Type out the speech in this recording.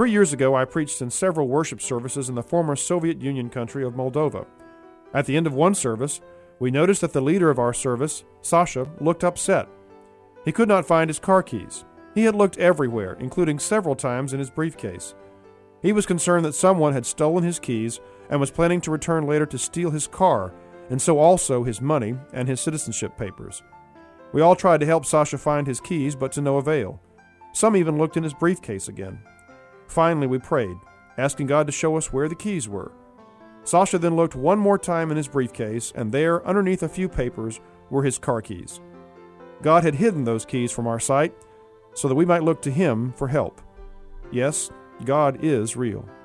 3 years ago, I preached in several worship services in the former Soviet Union country of Moldova. At the end of one service, we noticed that the leader of our service, Sasha, looked upset. He could not find his car keys. He had looked everywhere, including several times in his briefcase. He was concerned that someone had stolen his keys and was planning to return later to steal his car, and so also his money and his citizenship papers. We all tried to help Sasha find his keys, but to no avail. Some even looked in his briefcase again. Finally, we prayed, asking God to show us where the keys were. Sasha then looked one more time in his briefcase, and there, underneath a few papers, were his car keys. God had hidden those keys from our sight so that we might look to Him for help. Yes, God is real.